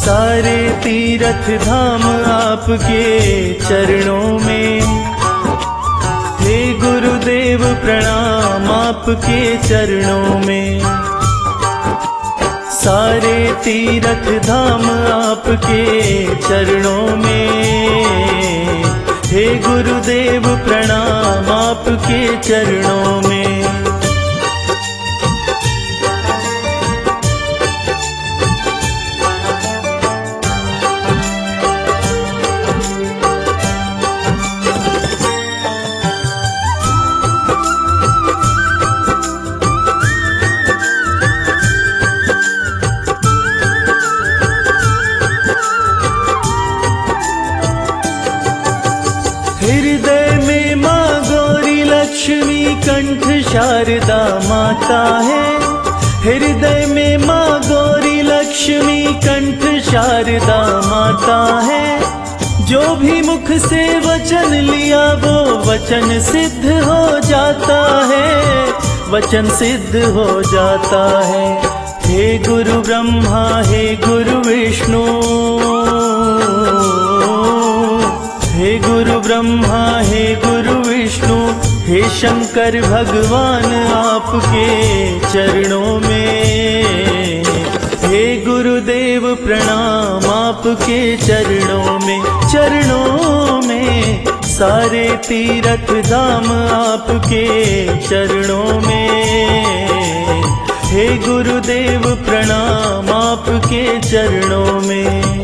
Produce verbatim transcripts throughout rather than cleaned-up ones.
सारे तीर्थ धाम आपके चरणों में। हे गुरुदेव प्रणाम आपके चरणों में। सारे तीर्थ धाम आपके चरणों में। हे गुरुदेव प्रणाम आपके चरणों में। हृदय में माँ गौरी लक्ष्मी कंठ शारदा माता है। हृदय में माँ गौरी लक्ष्मी कंठ शारदा माता है। जो भी मुख से वचन लिया वो वचन सिद्ध हो जाता है, वचन सिद्ध हो जाता है। हे गुरु ब्रह्मा हे गुरु विष्णु, हे गुरु ब्रह्मा हे गुरु विष्णु, हे शंकर भगवान आपके चरणों में। हे गुरुदेव प्रणाम आपके चरणों में। चरणों में सारे तीर्थ धाम आपके चरणों में। हे गुरुदेव प्रणाम आपके चरणों में।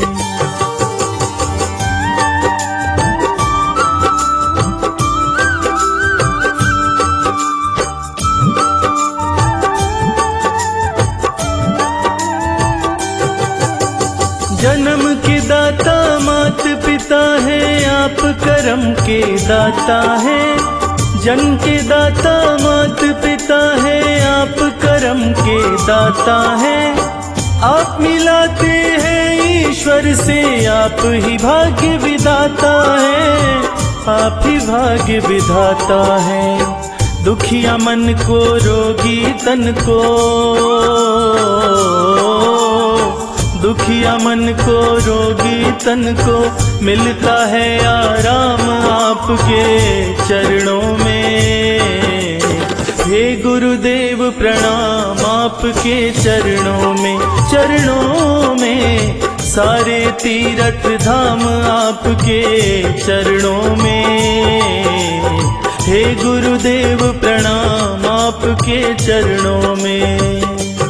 जन्म के दाता मात पिता है आप कर्म के दाता है। जन्म के दाता मात पिता है आप कर्म के दाता है। आप मिलाते हैं ईश्वर से आप ही भाग्य विधाता है, आप ही भाग्य विधाता है। दुखिया मन को रोगी तन को, दुखिया मन को रोगी तन को मिलता है आराम आपके चरणों में। हे गुरुदेव प्रणाम आपके चरणों में। चरणों में सारे तीर्थ धाम आपके चरणों में। हे गुरुदेव प्रणाम आपके चरणों में।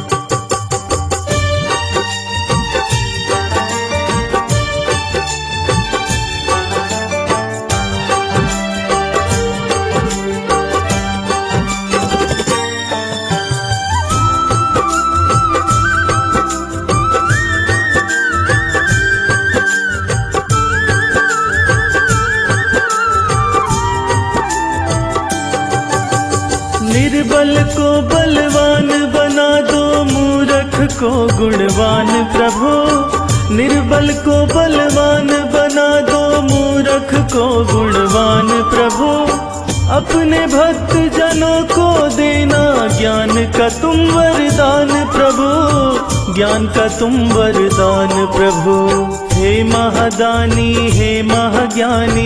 निर्बल को बलवान बना दो, मूर्ख को गुणवान प्रभु। निर्बल को बलवान बना दो, मूर्ख को गुणवान प्रभु। अपने भक्त जनों को देना ज्ञान का तुम वरदान प्रभु, ज्ञान का तुम वरदान प्रभु। हे महादानी हे महाज्ञानी,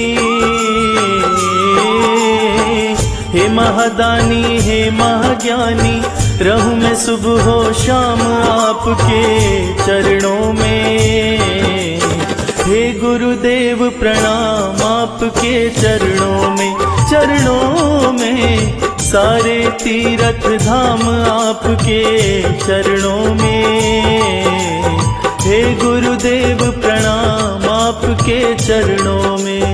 हे महादानी हे महाज्ञानी, रहूं मैं सुबह हो शाम आपके चरणों में। हे गुरुदेव प्रणाम आपके चरणों में। चरणों में सारे तीर्थ धाम आपके चरणों में। हे गुरुदेव प्रणाम आपके चरणों में।